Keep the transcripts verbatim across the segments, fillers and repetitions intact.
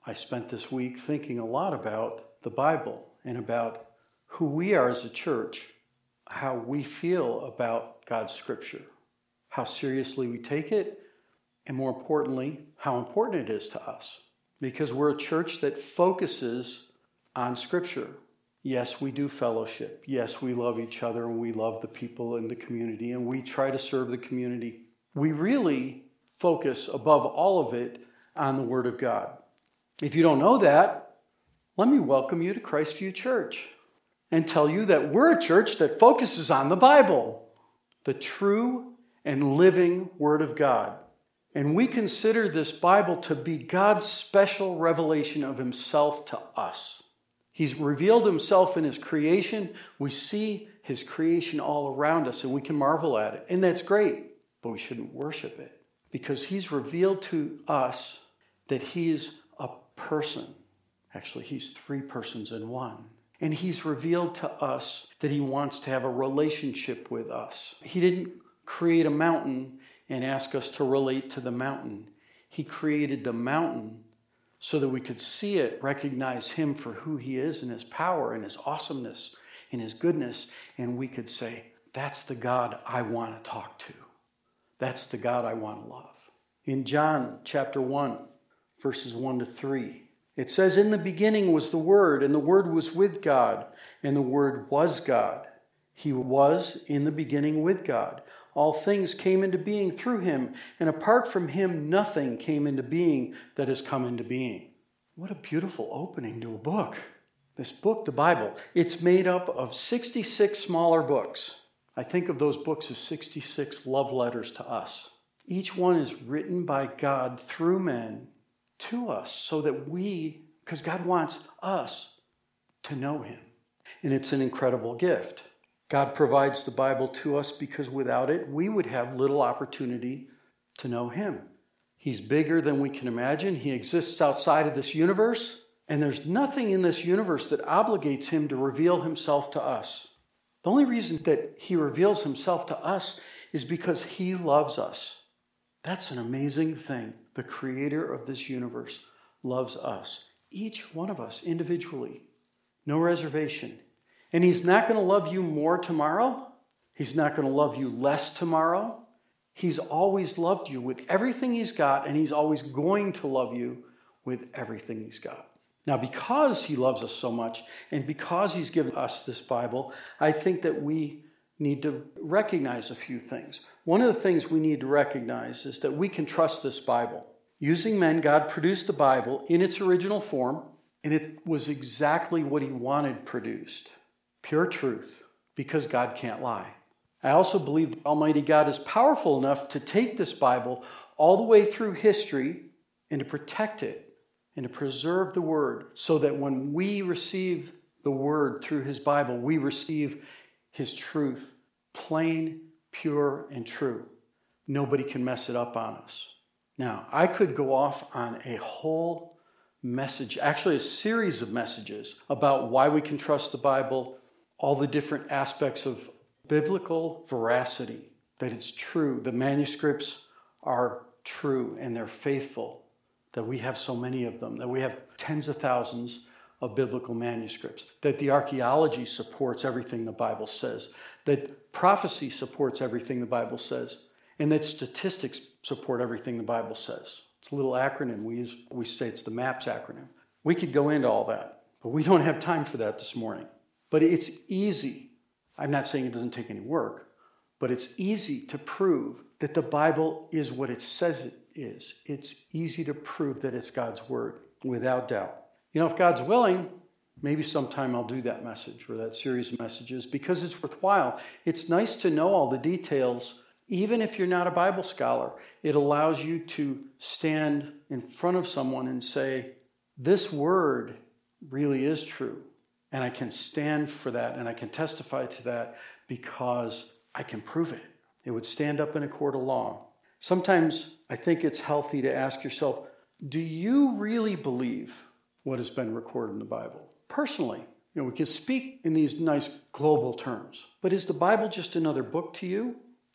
I spent this week thinking a lot about the Bible and about who we are as a church, how we feel about God's Scripture, how seriously we take it, and more importantly, how important it is to us. Because we're a church that focuses on Scripture. Yes, we do fellowship. Yes, we love each other and we love the people in the community and we try to serve the community. We really focus above all of it on the Word of God. If you don't know that, let me welcome you to Christview Church and tell you that we're a church that focuses on the Bible, the true and living Word of God. And we consider this Bible to be God's special revelation of Himself to us. He's revealed Himself in His creation. We see His creation all around us and we can marvel at it. And that's great, but we shouldn't worship it because He's revealed to us that He is a person. Actually, He's three persons in one. And He's revealed to us that He wants to have a relationship with us. He didn't create a mountain and ask us to relate to the mountain. He created the mountain so that we could see it, recognize Him for who He is and His power and His awesomeness and His goodness. And we could say, that's the God I want to talk to. That's the God I want to love. In John chapter one, verses one to three, it says, in the beginning was the Word, and the Word was with God, and the Word was God. He was in the beginning with God. All things came into being through Him, and apart from Him, nothing came into being that has come into being. What a beautiful opening to a book. This book, the Bible, it's made up of sixty-six smaller books. I think of those books as sixty-six love letters to us. Each one is written by God through men to us so that we, because God wants us to know Him. And it's an incredible gift. God provides the Bible to us because without it, we would have little opportunity to know Him. He's bigger than we can imagine. He exists outside of this universe, and there's nothing in this universe that obligates Him to reveal Himself to us. The only reason that He reveals Himself to us is because He loves us. That's an amazing thing. The Creator of this universe loves us, each one of us individually, no reservation. And He's not going to love you more tomorrow. He's not going to love you less tomorrow. He's always loved you with everything He's got, and He's always going to love you with everything He's got. Now, because He loves us so much, and because He's given us this Bible, I think that we need to recognize a few things. One of the things we need to recognize is that we can trust this Bible. Using men, God produced the Bible in its original form, and it was exactly what He wanted produced. Pure truth, because God can't lie. I also believe that Almighty God is powerful enough to take this Bible all the way through history and to protect it and to preserve the Word so that when we receive the Word through His Bible, we receive His truth, plain, pure, and true. Nobody can mess it up on us. Now, I could go off on a whole message, actually a series of messages about why we can trust the Bible, all the different aspects of biblical veracity, that it's true. The manuscripts are true and they're faithful, that we have so many of them, that we have tens of thousands of biblical manuscripts, that the archaeology supports everything the Bible says, that prophecy supports everything the Bible says, and that statistics support everything the Bible says. It's a little acronym. We use, we say it's the MAPS acronym. We could go into all that, but we don't have time for that this morning. But it's easy. I'm not saying it doesn't take any work, but it's easy to prove that the Bible is what it says it is. It's easy to prove that it's God's Word, without doubt. You know, if God's willing, maybe sometime I'll do that message or that series of messages because it's worthwhile. It's nice to know all the details, even if you're not a Bible scholar. It allows you to stand in front of someone and say, this Word really is true. And I can stand for that and I can testify to that because I can prove it. It would stand up in a court of law. Sometimes I think it's healthy to ask yourself, do you really believe what has been recorded in the Bible? Personally, you know, we can speak in these nice global terms, but is the Bible just another book to you?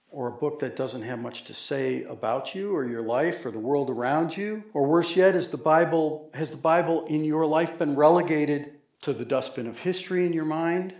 or a book that doesn't have much to say about you or your life or the world around you? Or worse yet, is the Bible, has the Bible in your life been relegated to the dustbin of history in your mind?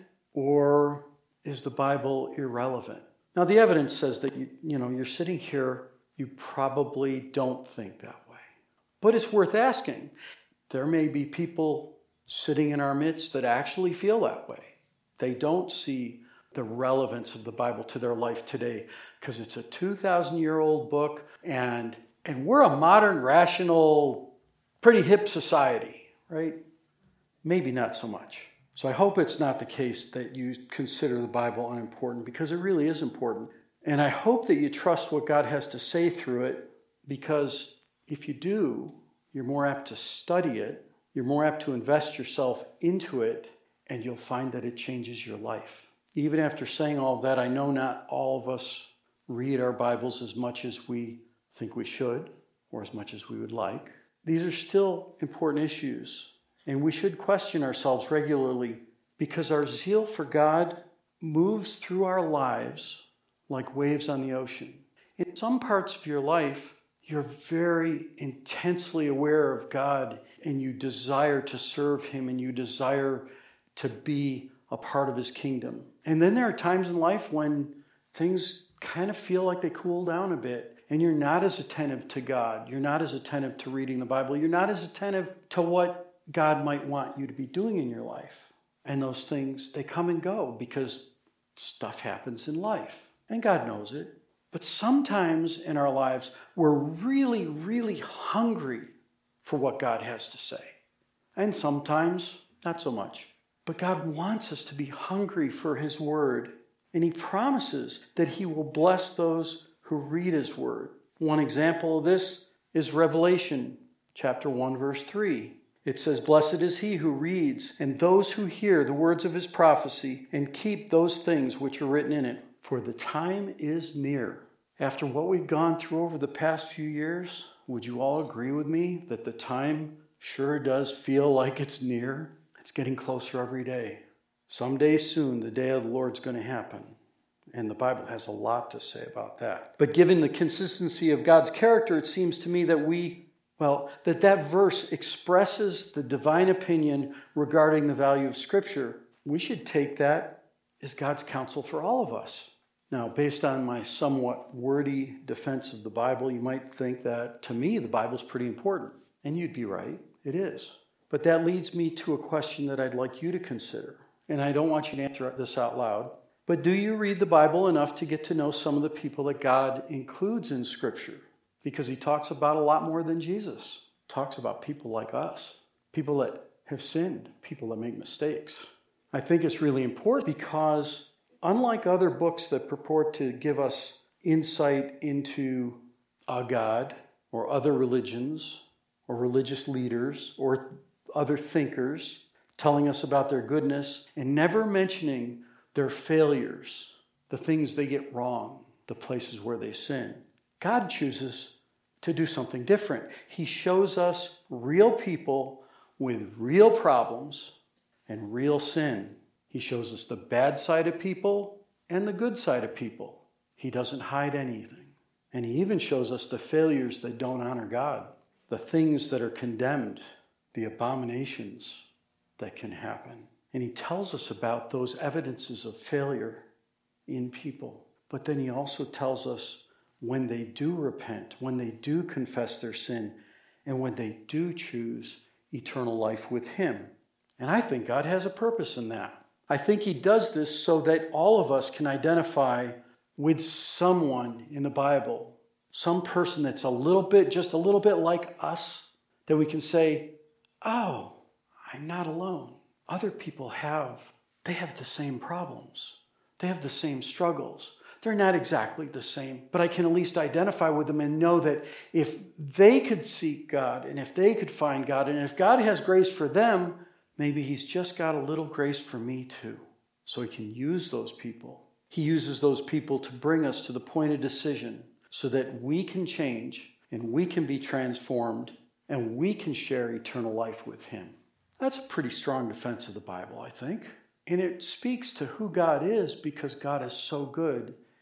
Or is the Bible irrelevant? Now, the evidence says that you, you know, you're sitting here, you probably don't think that way. But it's worth asking. There may be people sitting in our midst that actually feel that way. They don't see the relevance of the Bible to their life today because it's a two thousand year old book and, and we're a modern, rational, pretty hip society, right? Maybe not so much. So I hope it's not the case that you consider the Bible unimportant because it really is important. And I hope that you trust what God has to say through it because if you do, you're more apt to study it, you're more apt to invest yourself into it, and you'll find that it changes your life. Even after saying all of that, I know not all of us read our Bibles as much as we think we should or as much as we would like. These are still important issues, and we should question ourselves regularly because our zeal for God moves through our lives like waves on the ocean. In some parts of your life, you're very intensely aware of God and you desire to serve Him and you desire to be a part of His kingdom. And then there are times in life when things kind of feel like they cool down a bit and you're not as attentive to God. You're not as attentive to reading the Bible. You're not as attentive to what God might want you to be doing in your life. And those things, they come and go because stuff happens in life. And God knows it. But sometimes in our lives, we're really, really hungry for what God has to say. And sometimes, not so much. But God wants us to be hungry for His Word. And He promises that He will bless those who read His Word. One example of this is Revelation chapter one, verse three. It says, "Blessed is he who reads, and those who hear the words of His prophecy, and keep those things which are written in it. For the time is near." After what we've gone through over the past few years, would you all agree with me that the time sure does feel like it's near? It's getting closer every day. Someday soon, the day of the Lord's going to happen. And the Bible has a lot to say about that. But given the consistency of God's character, it seems to me that we, well, that that verse expresses the divine opinion regarding the value of Scripture. We should take that as God's counsel for all of us. Now, based on my somewhat wordy defense of the Bible, you might think that, to me, the Bible's pretty important. And you'd be right. It is. But that leads me to a question that I'd like you to consider. And I don't want you to answer this out loud. But do you read the Bible enough to get to know some of the people that God includes in Scripture? Because He talks about a lot more than Jesus. He talks about people like us. People that have sinned. People that make mistakes. I think it's really important because unlike other books that purport to give us insight into a God or other religions or religious leaders or other thinkers telling us about their goodness and never mentioning their failures, the things they get wrong, the places where they sin, God chooses to do something different. He shows us real people with real problems and real sin. He shows us the bad side of people and the good side of people. He doesn't hide anything. And He even shows us the failures that don't honor God, the things that are condemned, the abominations that can happen. And He tells us about those evidences of failure in people. But then He also tells us when they do repent, when they do confess their sin, and when they do choose eternal life with Him. And I think God has a purpose in that. I think He does this so that all of us can identify with someone in the Bible, some person that's a little bit, just a little bit like us, that we can say, oh, I'm not alone. Other people have, they have the same problems. They have the same struggles. They're not exactly the same, but I can at least identify with them and know that if they could seek God and if they could find God and if God has grace for them, maybe He's just got a little grace for me too. So He can use those people. He uses those people to bring us to the point of decision so that we can change and we can be transformed and we can share eternal life with Him. That's a pretty strong defense of the Bible, I think. And it speaks to who God is because God is so good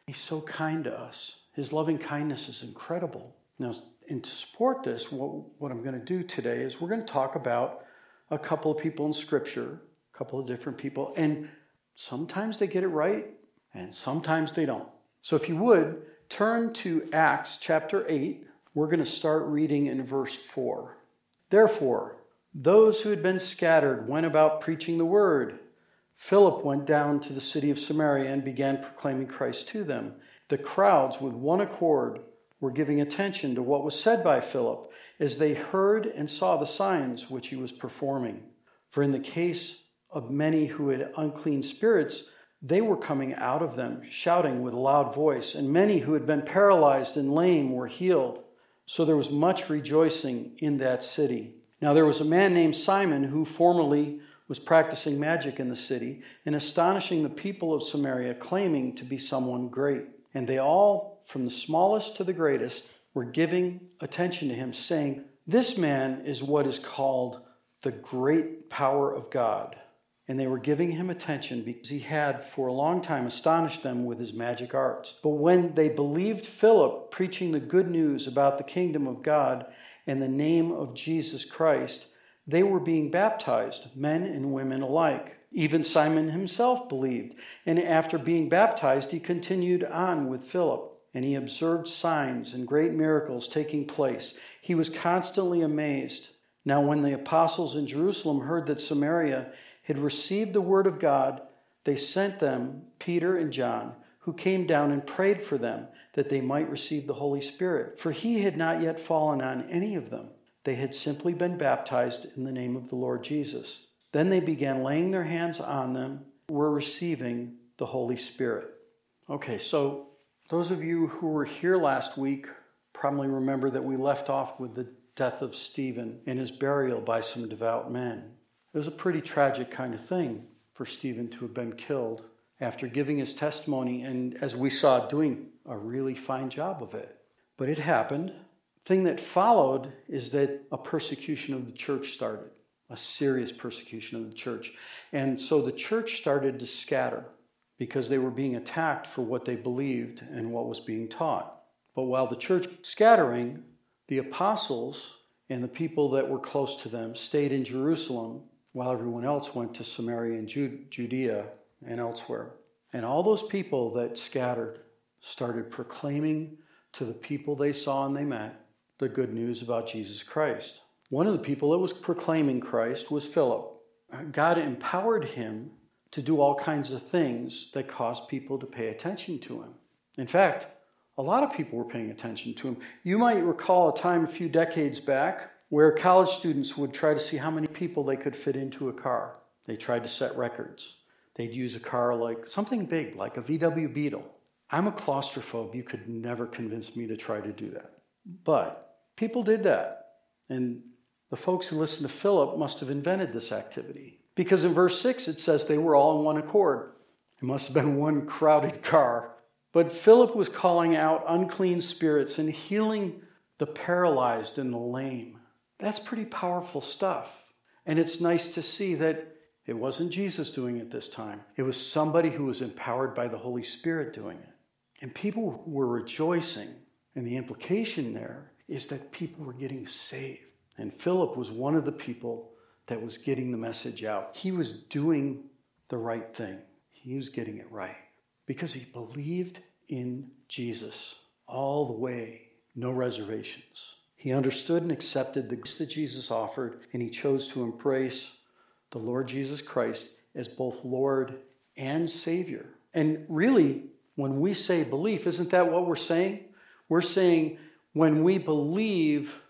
He's so kind to us. His loving kindness is incredible. Now, and to support this, what, what I'm going to do today is we're going to talk about a couple of people in Scripture, a couple of different people, and sometimes they get it right, and sometimes they don't. So if you would, turn to Acts chapter eight. We're going to start reading in verse four. Therefore, those who had been scattered went about preaching the word. Philip went down to the city of Samaria and began proclaiming Christ to them. The crowds, with one accord, were giving attention to what was said by Philip as they heard and saw the signs which he was performing. For in the case of many who had unclean spirits, they were coming out of them, shouting with a loud voice, and many who had been paralyzed and lame were healed. So there was much rejoicing in that city. Now there was a man named Simon who formerly was practicing magic in the city and astonishing the people of Samaria, claiming to be someone great. And they all, from the smallest to the greatest, were giving attention to him, saying, "This man is what is called the great power of God." And they were giving him attention because he had for a long time astonished them with his magic arts. But when they believed Philip preaching the good news about the kingdom of God and the name of Jesus Christ, they were being baptized, men and women alike. Even Simon himself believed, and after being baptized, he continued on with Philip, and he observed signs and great miracles taking place. He was constantly amazed. Now when the apostles in Jerusalem heard that Samaria had received the word of God, they sent them Peter and John, who came down and prayed for them, that they might receive the Holy Spirit. For he had not yet fallen on any of them. They had simply been baptized in the name of the Lord Jesus. Then they began laying their hands on them, were receiving the Holy Spirit. Okay, so those of you who were here last week probably remember that we left off with the death of Stephen and his burial by some devout men. It was a pretty tragic kind of thing for Stephen to have been killed after giving his testimony and, as we saw, doing a really fine job of it. But it happened. The thing that followed is that a persecution of the church started. A serious persecution of the church. And so the church started to scatter because they were being attacked for what they believed and what was being taught. But while the church was scattering, the apostles and the people that were close to them stayed in Jerusalem while everyone else went to Samaria and Judea and elsewhere. And all those people that scattered started proclaiming to the people they saw and they met the good news about Jesus Christ. One of the people that was proclaiming Christ was Philip. God empowered him to do all kinds of things that caused people to pay attention to him. In fact, a lot of people were paying attention to him. You might recall a time a few decades back where college students would try to see how many people they could fit into a car. They tried to set records. They'd use a car like something big, like a V W Beetle. I'm a claustrophobe. You could never convince me to try to do that. But people did that. And the folks who listened to Philip must have invented this activity. Because in verse six it says they were all in one accord. It must have been one crowded car. But Philip was calling out unclean spirits and healing the paralyzed and the lame. That's pretty powerful stuff. And it's nice to see that it wasn't Jesus doing it this time. It was somebody who was empowered by the Holy Spirit doing it. And people were rejoicing. And the implication there is that people were getting saved. And Philip was one of the people that was getting the message out. He was doing the right thing. He was getting it right because he believed in Jesus all the way, no reservations. He understood and accepted the gifts that Jesus offered, and he chose to embrace the Lord Jesus Christ as both Lord and Savior. And really, when we say belief, isn't that what we're saying? We're saying when we believe,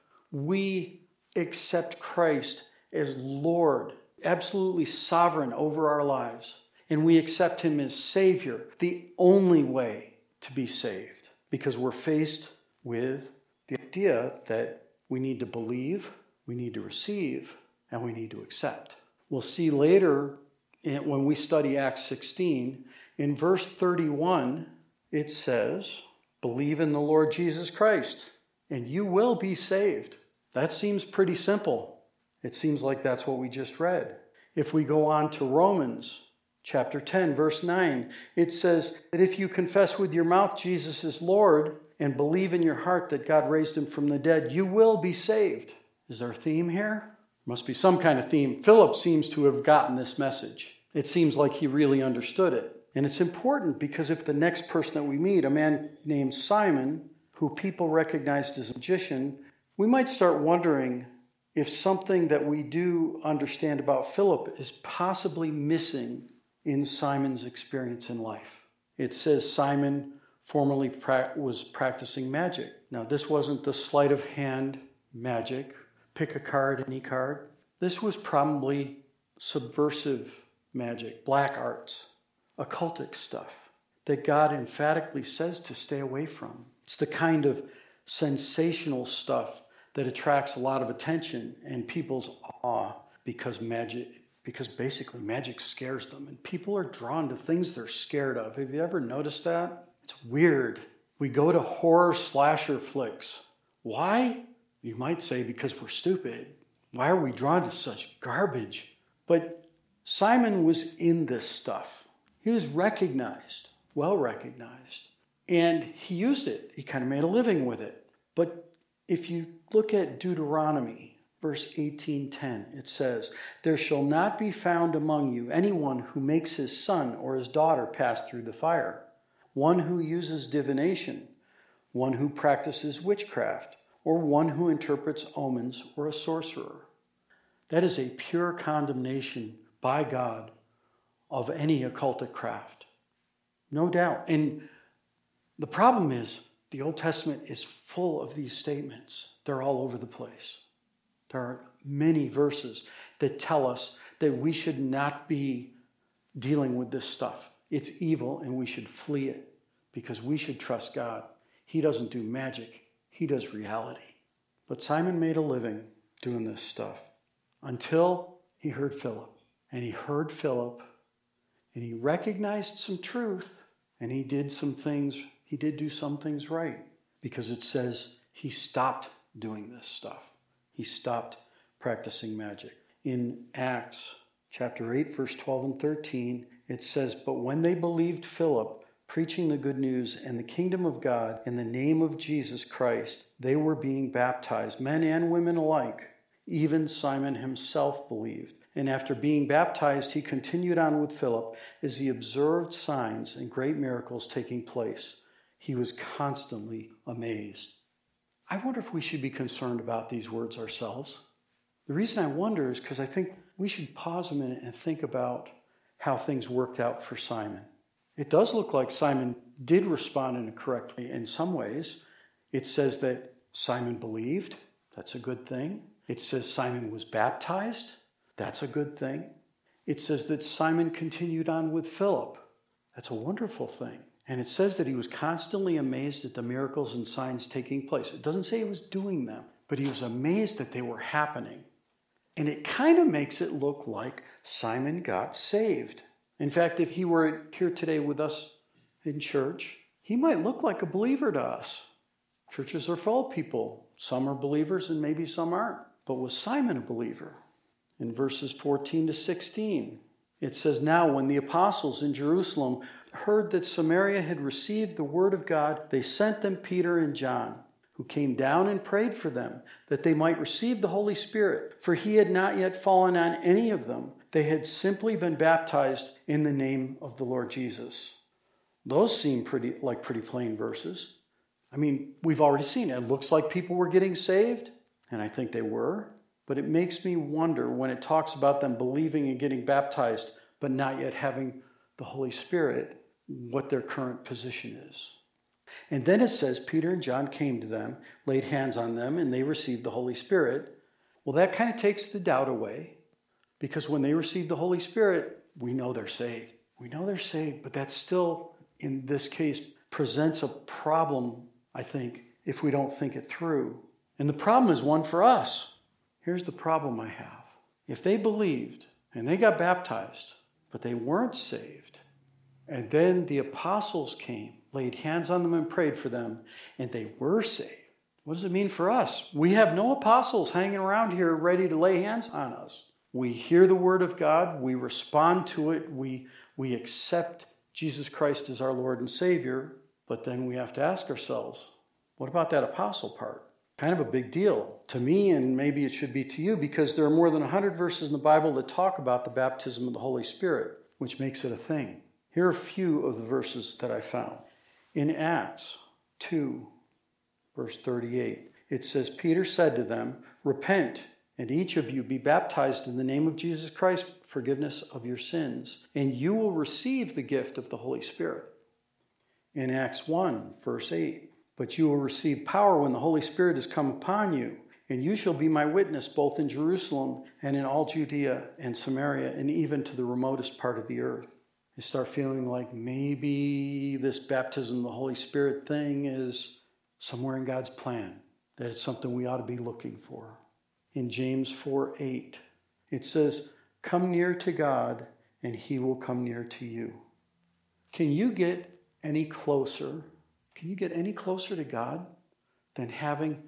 we accept Christ as Lord, absolutely sovereign over our lives. And we accept him as Savior, the only way to be saved. Because we're faced with the idea that we need to believe, we need to receive, and we need to accept. We'll see later when we study Acts sixteen, in verse thirty-one, it says, "Believe in the Lord Jesus Christ, and you will be saved." That seems pretty simple. It seems like that's what we just read. If we go on to Romans chapter ten, verse nine. It says that if you confess with your mouth Jesus is Lord and believe in your heart that God raised him from the dead, you will be saved. Is there a theme here? Must be some kind of theme. Philip seems to have gotten this message. It seems like he really understood it. And it's important because if the next person that we meet, a man named Simon, who people recognized as a magician, we might start wondering if something that we do understand about Philip is possibly missing in Simon's experience in life. It says Simon formerly pra- was practicing magic. Now, this wasn't the sleight of hand magic, pick a card, any card. This was probably subversive magic, black arts, occultic stuff that God emphatically says to stay away from. It's the kind of sensational stuff that attracts a lot of attention and people's awe because magic, because basically magic scares them. And people are drawn to things they're scared of. Have you ever noticed that? It's weird. We go to horror slasher flicks. Why? You might say because we're stupid. Why are we drawn to such garbage? But Simon was in this stuff. He was recognized, well recognized. And he used it. He kind of made a living with it. But if you look at Deuteronomy, verse eighteen ten, it says, "There shall not be found among you anyone who makes his son or his daughter pass through the fire, one who uses divination, one who practices witchcraft, or one who interprets omens or a sorcerer." That is a pure condemnation by God of any occultic craft. No doubt. And the problem is, the Old Testament is full of these statements. They're all over the place. There are many verses that tell us that we should not be dealing with this stuff. It's evil and we should flee it because we should trust God. He doesn't do magic. He does reality. But Simon made a living doing this stuff until he heard Philip. And he heard Philip and he recognized some truth and he did some things. He did do some things right because it says he stopped doing this stuff. He stopped practicing magic. In Acts chapter eight, verse twelve and thirteen, it says, "But when they believed Philip, preaching the good news and the kingdom of God in the name of Jesus Christ, they were being baptized, men and women alike. Even Simon himself believed. And after being baptized, he continued on with Philip as he observed signs and great miracles taking place. He was constantly amazed." I wonder if we should be concerned about these words ourselves. The reason I wonder is because I think we should pause a minute and think about how things worked out for Simon. It does look like Simon did respond in a correct way in some ways. It says that Simon believed. That's a good thing. It says Simon was baptized. That's a good thing. It says that Simon continued on with Philip. That's a wonderful thing. And it says that he was constantly amazed at the miracles and signs taking place. It doesn't say he was doing them, but he was amazed that they were happening. And it kind of makes it look like Simon got saved. In fact, if he were here today with us in church, he might look like a believer to us. Churches are full of people. Some are believers and maybe some aren't. But was Simon a believer? In verses fourteen to sixteen, it says, "Now when the apostles in Jerusalem heard that Samaria had received the word of God, they sent them Peter and John, who came down and prayed for them that they might receive the Holy Spirit. For he had not yet fallen on any of them. They had simply been baptized in the name of the Lord Jesus." Those seem pretty like pretty plain verses. I mean, we've already seen it. It looks like people were getting saved, and I think they were. But it makes me wonder when it talks about them believing and getting baptized, but not yet having the Holy Spirit, what their current position is. And then it says Peter and John came to them, laid hands on them, and they received the Holy Spirit. Well, that kind of takes the doubt away, because when they receive the Holy Spirit, we know they're saved. We know they're saved, but that still, in this case, presents a problem, I think, if we don't think it through. And the problem is one for us. Here's the problem I have. If they believed and they got baptized, but they weren't saved, and then the apostles came, laid hands on them and prayed for them, and they were saved, what does it mean for us? We have no apostles hanging around here ready to lay hands on us. We hear the word of God, we respond to it, we, we accept Jesus Christ as our Lord and Savior, but then we have to ask ourselves, what about that apostle part? Kind of a big deal to me, and maybe it should be to you, because there are more than one hundred verses in the Bible that talk about the baptism of the Holy Spirit, which makes it a thing. Here are a few of the verses that I found. In Acts two, verse thirty-eight, it says, Peter said to them, repent, and each of you be baptized in the name of Jesus Christ for forgiveness of your sins, and you will receive the gift of the Holy Spirit. In Acts one, verse eight, but you will receive power when the Holy Spirit has come upon you, and you shall be my witness both in Jerusalem and in all Judea and Samaria and even to the remotest part of the earth. You start feeling like maybe this baptism of the Holy Spirit thing is somewhere in God's plan, that it's something we ought to be looking for. In James four eight, it says, come near to God and he will come near to you. Can you get any closer? Can you get any closer to God than having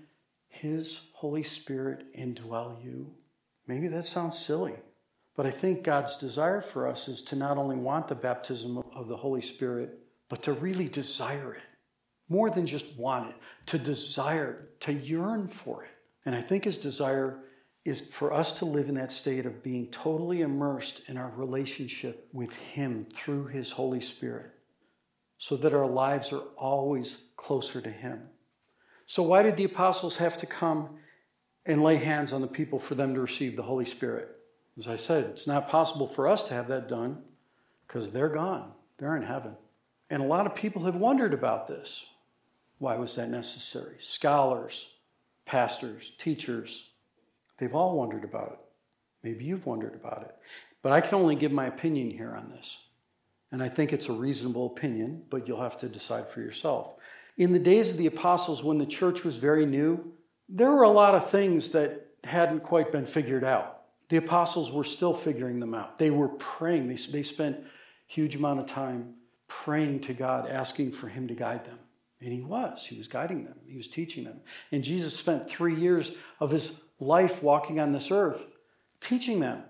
his Holy Spirit indwell you? Maybe that sounds silly, but I think God's desire for us is to not only want the baptism of the Holy Spirit, but to really desire it. More than just want it, to desire, to yearn for it. And I think his desire is for us to live in that state of being totally immersed in our relationship with him through his Holy Spirit, so that our lives are always closer to him. So why did the apostles have to come and lay hands on the people for them to receive the Holy Spirit? As I said, it's not possible for us to have that done because they're gone. They're in heaven. And a lot of people have wondered about this. Why was that necessary? Scholars, pastors, teachers, they've all wondered about it. Maybe you've wondered about it. But I can only give my opinion here on this. And I think it's a reasonable opinion, but you'll have to decide for yourself. In the days of the apostles, when the church was very new, there were a lot of things that hadn't quite been figured out. The apostles were still figuring them out. They were praying. They, they spent a huge amount of time praying to God, asking for him to guide them. And he was. He was guiding them. He was teaching them. And Jesus spent three years of his life walking on this earth, teaching them.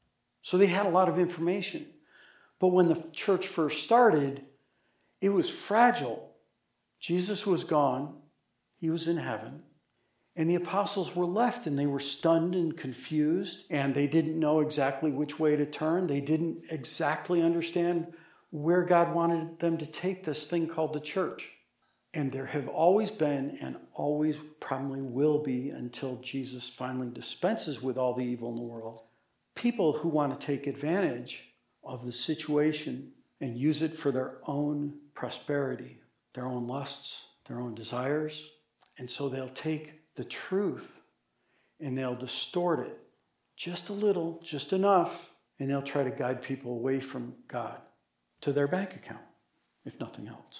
So they had a lot of information. But when the church first started, it was fragile. Jesus was gone. He was in heaven. And the apostles were left, and they were stunned and confused, and they didn't know exactly which way to turn. They didn't exactly understand where God wanted them to take this thing called the church. And there have always been, and always probably will be until Jesus finally dispenses with all the evil in the world, people who want to take advantage of the situation and use it for their own prosperity, their own lusts, their own desires. And so they'll take the truth and they'll distort it just a little, just enough, and they'll try to guide people away from God to their bank account, if nothing else.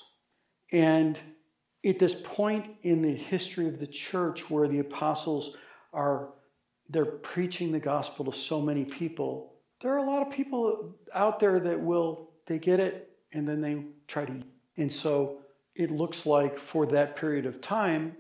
And at this point in the history of the church where the apostles are, they're preaching the gospel to so many people, there are a lot of people out there that will, they get it, and then they try to. And so it looks like for that period of time,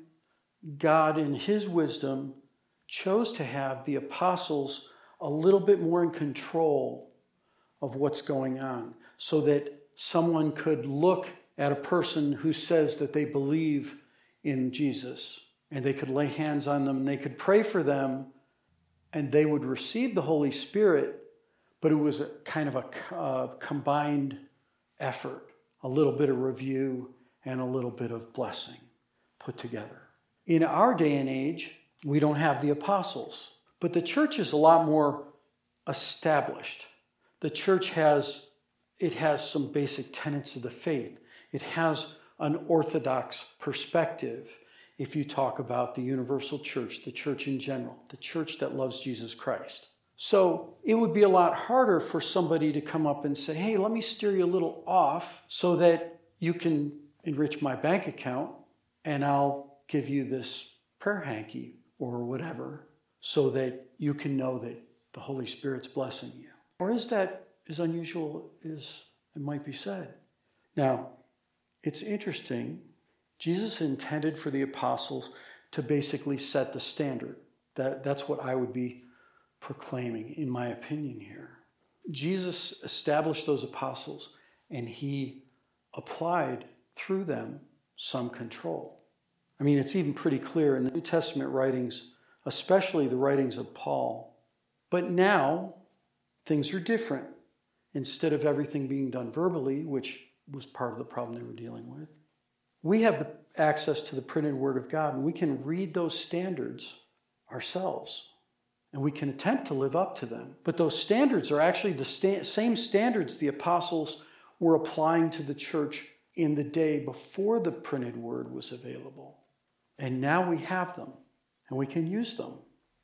God in his wisdom chose to have the apostles a little bit more in control of what's going on so that someone could look at a person who says that they believe in Jesus and they could lay hands on them and they could pray for them and they would receive the Holy Spirit, but it was a kind of a uh, combined effort, a little bit of review and a little bit of blessing put together. In our day and age, we don't have the apostles, but the church is a lot more established. The church has, it has some basic tenets of the faith. It has an orthodox perspective. If you talk about the universal church, the church in general, the church that loves Jesus Christ. So it would be a lot harder for somebody to come up and say, hey, let me steer you a little off so that you can enrich my bank account and I'll give you this prayer hanky or whatever so that you can know that the Holy Spirit's blessing you. Or is that as unusual as it might be said? Now, it's interesting. Jesus intended for the apostles to basically set the standard. That, that's what I would be proclaiming, in my opinion here. Jesus established those apostles, and he applied through them some control. I mean, it's even pretty clear in the New Testament writings, especially the writings of Paul. But now, things are different. Instead of everything being done verbally, which was part of the problem they were dealing with, we have the access to the printed Word of God, and we can read those standards ourselves. And we can attempt to live up to them. But those standards are actually the sta- same standards the apostles were applying to the church in the day before the printed Word was available. And now we have them, and we can use them.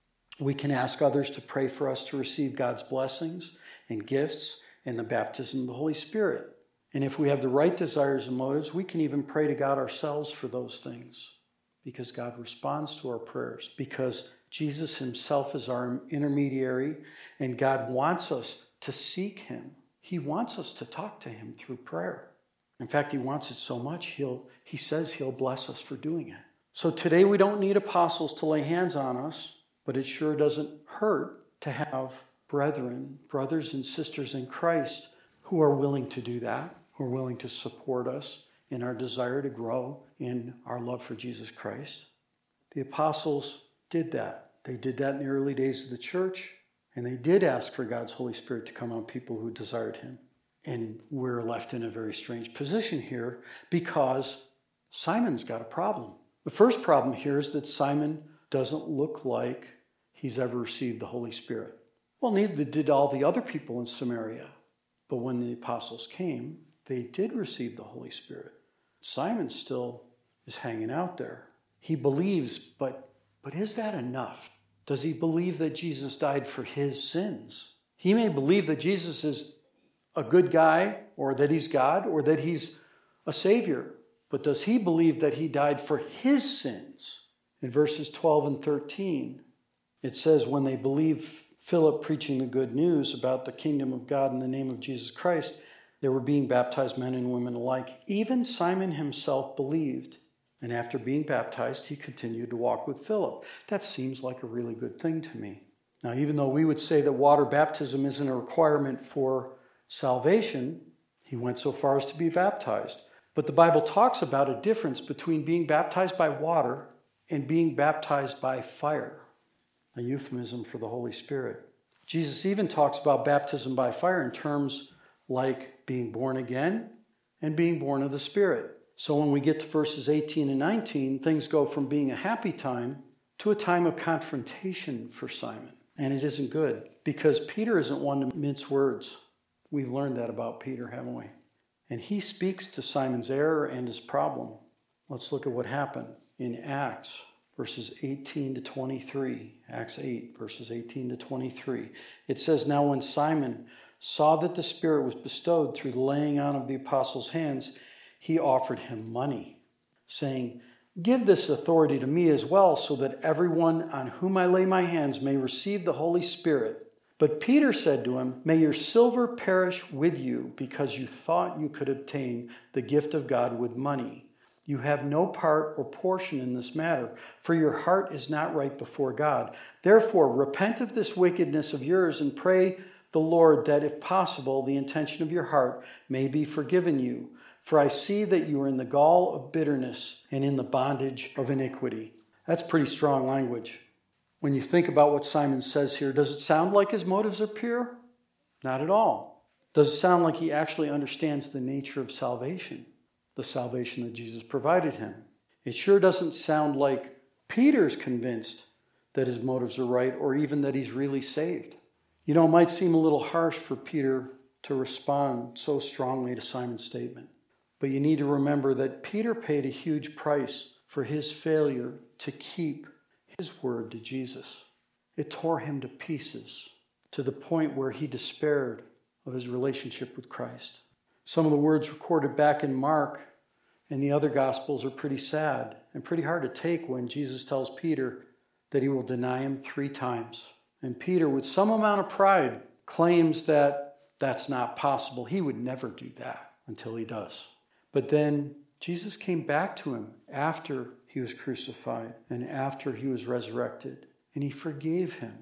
We can ask others to pray for us to receive God's blessings and gifts and the baptism of the Holy Spirit. And if we have the right desires and motives, we can even pray to God ourselves for those things, because God responds to our prayers, because Jesus himself is our intermediary, and God wants us to seek him. He wants us to talk to him through prayer. In fact, he wants it so much, he'll, he says he'll bless us for doing it. So today we don't need apostles to lay hands on us, but it sure doesn't hurt to have brethren, brothers and sisters in Christ who are willing to do that, who are willing to support us in our desire to grow in our love for Jesus Christ. The apostles did that. They did that in the early days of the church, and they did ask for God's Holy Spirit to come on people who desired him. And we're left in a very strange position here because Simon's got a problem. The first problem here is that Simon doesn't look like he's ever received the Holy Spirit. Well, neither did all the other people in Samaria. But when the apostles came, they did receive the Holy Spirit. Simon still is hanging out there. He believes, but, but is that enough? Does he believe that Jesus died for his sins? He may believe that Jesus is a good guy, or that he's God, or that he's a Savior. But does he believe that he died for his sins? In verses twelve and thirteen, it says, when they believed Philip preaching the good news about the kingdom of God in the name of Jesus Christ, they were being baptized, men and women alike. Even Simon himself believed. And after being baptized, he continued to walk with Philip. That seems like a really good thing to me. Now, even though we would say that water baptism isn't a requirement for salvation, he went so far as to be baptized. But the Bible talks about a difference between being baptized by water and being baptized by fire, a euphemism for the Holy Spirit. Jesus even talks about baptism by fire in terms like being born again and being born of the Spirit. So when we get to verses eighteen and nineteen, things go from being a happy time to a time of confrontation for Simon. And it isn't good, because Peter isn't one to mince words. We've learned that about Peter, haven't we? And he speaks to Simon's error and his problem. Let's look at what happened in Acts, verses eighteen to twenty-three. Acts eight, verses eighteen to twenty-three. It says, now when Simon saw that the Spirit was bestowed through the laying on of the apostles' hands, he offered him money, saying, give this authority to me as well, so that everyone on whom I lay my hands may receive the Holy Spirit. But Peter said to him, may your silver perish with you, because you thought you could obtain the gift of God with money. You have no part or portion in this matter, for your heart is not right before God. Therefore, repent of this wickedness of yours and pray the Lord that, if possible, the intention of your heart may be forgiven you. For I see that you are in the gall of bitterness and in the bondage of iniquity. That's pretty strong language. When you think about what Simon says here, does it sound like his motives are pure? Not at all. Does it sound like he actually understands the nature of salvation, the salvation that Jesus provided him? It sure doesn't sound like Peter's convinced that his motives are right, or even that he's really saved. You know, it might seem a little harsh for Peter to respond so strongly to Simon's statement. But you need to remember that Peter paid a huge price for his failure to keep his word to Jesus. It tore him to pieces, to the point where he despaired of his relationship with Christ. Some of the words recorded back in Mark and the other Gospels are pretty sad and pretty hard to take when Jesus tells Peter that he will deny him three times. And Peter, with some amount of pride, claims that that's not possible. He would never do that until he does. But then Jesus came back to him after he was crucified and after he was resurrected, and he forgave him.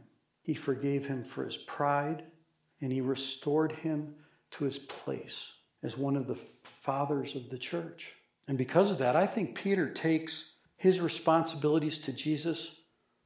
He forgave him for his pride, and he restored him to his place as one of the fathers of the church. And because of that, I think Peter takes his responsibilities to Jesus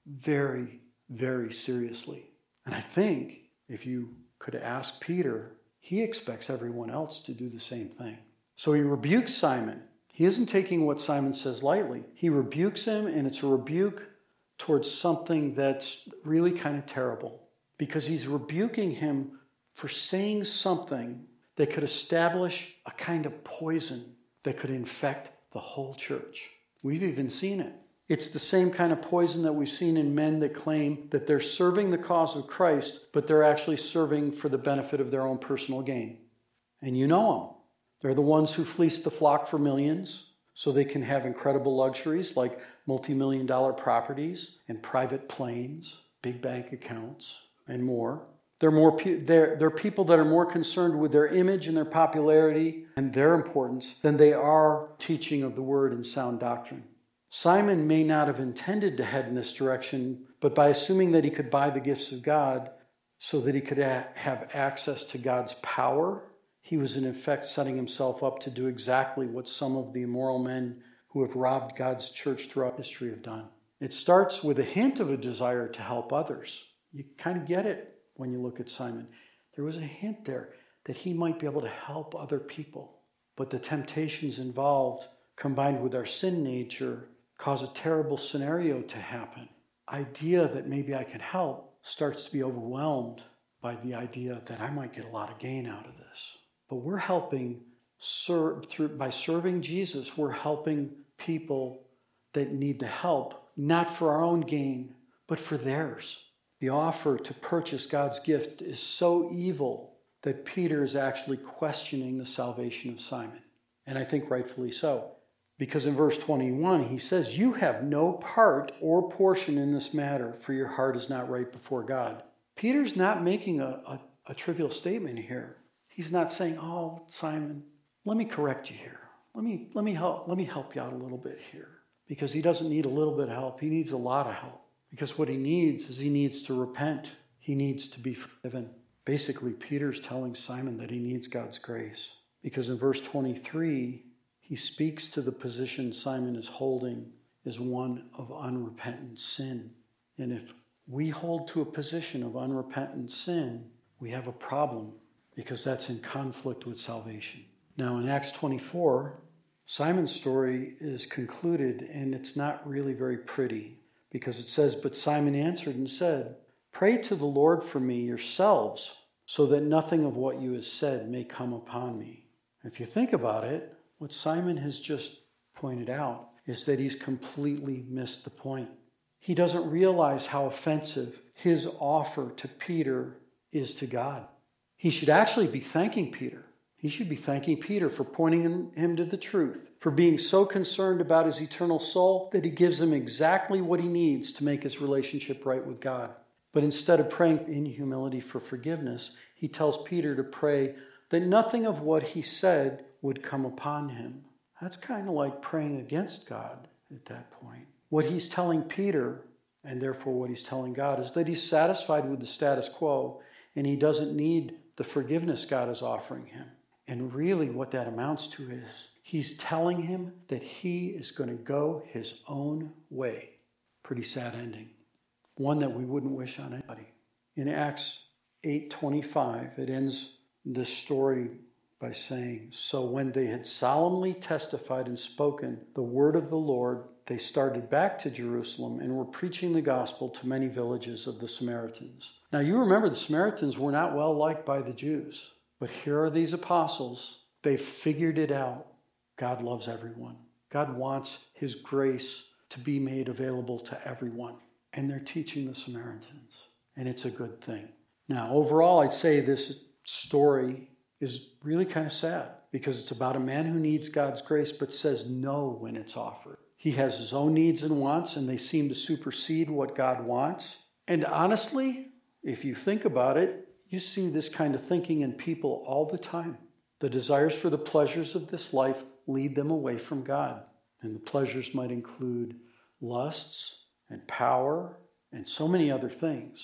very, very seriously. And I think if you could ask Peter, he expects everyone else to do the same thing. So he rebukes Simon. He isn't taking what Simon says lightly. He rebukes him, and it's a rebuke towards something that's really kind of terrible, because he's rebuking him for saying something that could establish a kind of poison that could infect the whole church. We've even seen it. It's the same kind of poison that we've seen in men that claim that they're serving the cause of Christ, but they're actually serving for the benefit of their own personal gain. And you know them. They're the ones who fleece the flock for millions so they can have incredible luxuries like multi-million dollar properties and private planes, big bank accounts, and more. They're, more, they're, they're people that are more concerned with their image and their popularity and their importance than they are teaching of the word and sound doctrine. Simon may not have intended to head in this direction, but by assuming that he could buy the gifts of God so that he could a- have access to God's power, he was in effect setting himself up to do exactly what some of the immoral men who have robbed God's church throughout history have done. It starts with a hint of a desire to help others. You kind of get it when you look at Simon. There was a hint there that he might be able to help other people. But the temptations involved, combined with our sin nature, cause a terrible scenario to happen. Idea that maybe I can help starts to be overwhelmed by the idea that I might get a lot of gain out of this. But we're helping serve through by serving Jesus, we're helping people that need the help, not for our own gain, but for theirs. The offer to purchase God's gift is so evil that Peter is actually questioning the salvation of Simon. And I think rightfully so. Because in verse twenty-one, he says, "You have no part or portion in this matter, for your heart is not right before God." Peter's not making a, a, a trivial statement here. He's not saying, "Oh, Simon, let me correct you here. Let me, let me help, let me help you out a little bit here." Because he doesn't need a little bit of help. He needs a lot of help. Because what he needs is he needs to repent. He needs to be forgiven. Basically, Peter's telling Simon that he needs God's grace. Because in verse twenty-three, he speaks to the position Simon is holding as one of unrepentant sin. And if we hold to a position of unrepentant sin, we have a problem, because that's in conflict with salvation. Now in Acts twenty-four, Simon's story is concluded, and it's not really very pretty, because it says, "But Simon answered and said, 'Pray to the Lord for me yourselves, so that nothing of what you have said may come upon me.'" If you think about it, what Simon has just pointed out is that he's completely missed the point. He doesn't realize how offensive his offer to Peter is to God. He should actually be thanking Peter. He should be thanking Peter for pointing him to the truth, for being so concerned about his eternal soul that he gives him exactly what he needs to make his relationship right with God. But instead of praying in humility for forgiveness, he tells Peter to pray that nothing of what he said would come upon him. That's kind of like praying against God at that point. What he's telling Peter, and therefore what he's telling God, is that he's satisfied with the status quo and he doesn't need the forgiveness God is offering him. And really what that amounts to is he's telling him that he is going to go his own way. Pretty sad ending. One that we wouldn't wish on anybody. In Acts eight twenty-five, it ends this story by saying, "So when they had solemnly testified and spoken the word of the Lord, they started back to Jerusalem and were preaching the gospel to many villages of the Samaritans." Now you remember the Samaritans were not well liked by the Jews. But here are these apostles. They've figured it out. God loves everyone. God wants his grace to be made available to everyone. And they're teaching the Samaritans. And it's a good thing. Now, overall, I'd say this story is really kind of sad, because it's about a man who needs God's grace but says no when it's offered. He has his own needs and wants, and they seem to supersede what God wants. And honestly, if you think about it, you see this kind of thinking in people all the time. The desires for the pleasures of this life lead them away from God. And the pleasures might include lusts and power and so many other things.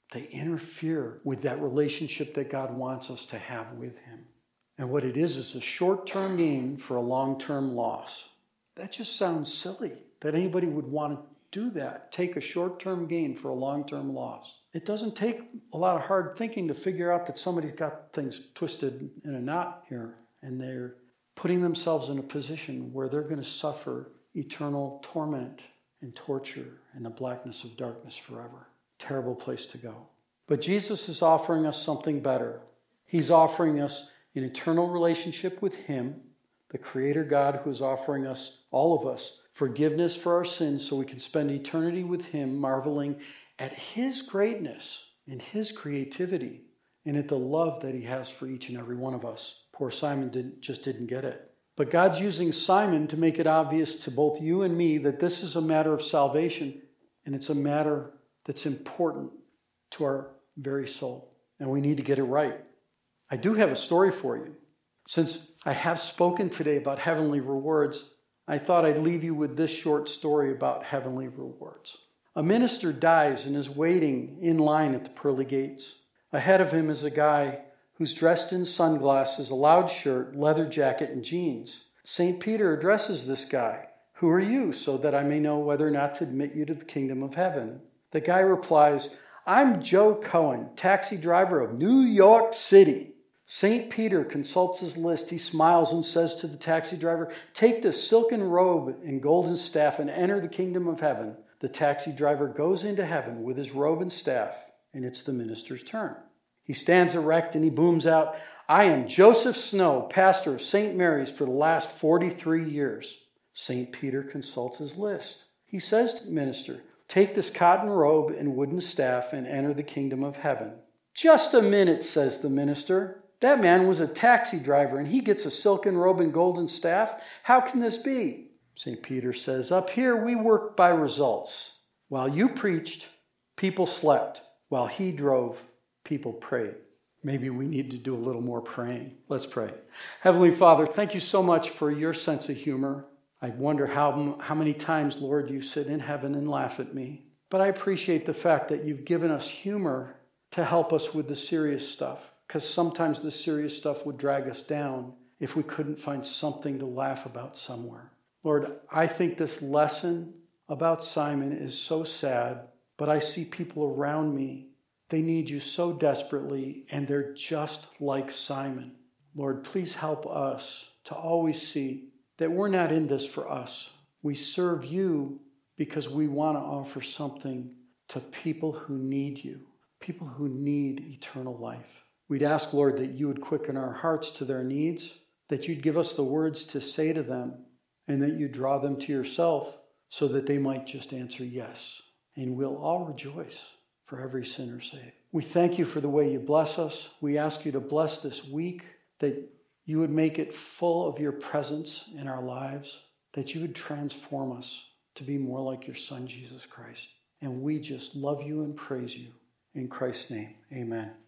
They interfere with that relationship that God wants us to have with him. And what it is is a short-term gain for a long-term loss. That just sounds silly that anybody would want to do that, take a short-term gain for a long-term loss. It doesn't take a lot of hard thinking to figure out that somebody's got things twisted in a knot here, and they're putting themselves in a position where they're going to suffer eternal torment and torture in the blackness of darkness forever. Terrible place to go. But Jesus is offering us something better. He's offering us an eternal relationship with him, the Creator God, who is offering us, all of us, forgiveness for our sins so we can spend eternity with him, marveling at his greatness and his creativity and at the love that he has for each and every one of us. Poor Simon didn't, just didn't get it. But God's using Simon to make it obvious to both you and me that this is a matter of salvation, and it's a matter that's important to our very soul. And we need to get it right. I do have a story for you. Since I have spoken today about heavenly rewards, I thought I'd leave you with this short story about heavenly rewards. A minister dies and is waiting in line at the pearly gates. Ahead of him is a guy who's dressed in sunglasses, a loud shirt, leather jacket, and jeans. Saint Peter addresses this guy. "Who are you, so that I may know whether or not to admit you to the kingdom of heaven?" The guy replies, "I'm Joe Cohen, taxi driver of New York City." Saint Peter consults his list. He smiles and says to the taxi driver, "Take the silken robe and golden staff and enter the kingdom of heaven." The taxi driver goes into heaven with his robe and staff, and it's the minister's turn. He stands erect and he booms out, "I am Joseph Snow, pastor of Saint Mary's for the last forty-three years. Saint Peter consults his list. He says to the minister, "Take this cotton robe and wooden staff and enter the kingdom of heaven." "Just a minute," says the minister. "That man was a taxi driver and he gets a silken robe and golden staff. How can this be?" Saint Peter says, "Up here we work by results. While you preached, people slept. While he drove, people prayed." Maybe we need to do a little more praying. Let's pray. Heavenly Father, thank you so much for your sense of humor. I wonder how, how many times, Lord, you sit in heaven and laugh at me. But I appreciate the fact that you've given us humor to help us with the serious stuff, because sometimes the serious stuff would drag us down if we couldn't find something to laugh about somewhere. Lord, I think this lesson about Simon is so sad, but I see people around me. They need you so desperately, and they're just like Simon. Lord, please help us to always see that we're not in this for us. We serve you because we want to offer something to people who need you, people who need eternal life. We'd ask, Lord, that you would quicken our hearts to their needs, that you'd give us the words to say to them, and that you draw them to yourself so that they might just answer yes. And we'll all rejoice for every sinner saved. We thank you for the way you bless us. We ask you to bless this week, that you would make it full of your presence in our lives, that you would transform us to be more like your Son, Jesus Christ. And we just love you and praise you. In Christ's name, amen.